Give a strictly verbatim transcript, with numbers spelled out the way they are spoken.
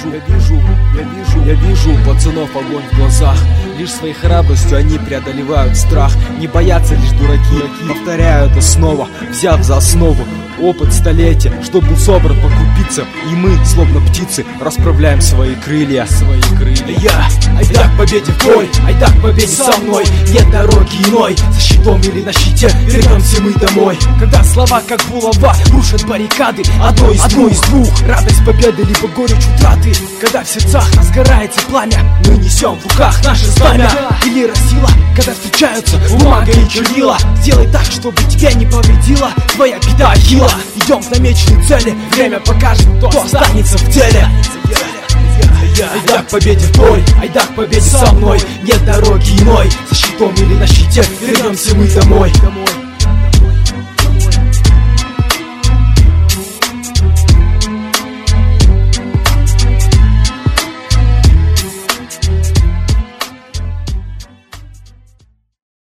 вижу, я вижу, я вижу, я вижу у пацанов огонь в глазах. Лишь своей храбростью они преодолевают страх. Не боятся лишь дураки, повторяю это снова, взяв за основу опыт столетия, что был собран по крупицам. И мы, словно птицы, расправляем свои крылья, свои крылья. Я, айда к победе в бой, айда к победе со мной. Нет дороги иной, за щитом или на щите вернемся мы домой. Когда слова как булава рушат баррикады, одно из, одно из двух, радость победы либо горечь утраты. Когда в сердцах разгорается пламя, мы несем в руках наше знамя. Или сила, когда встречаются бумага и чернила. Сделай так, чтобы тебя не повредила твоя беда Ахилла. Идем к намеченной цели, время покажет, кто останется в деле. Айда к победе в бой, айда к победе со мной. Нет дороги иной, за щитом или на щите вернемся мы домой.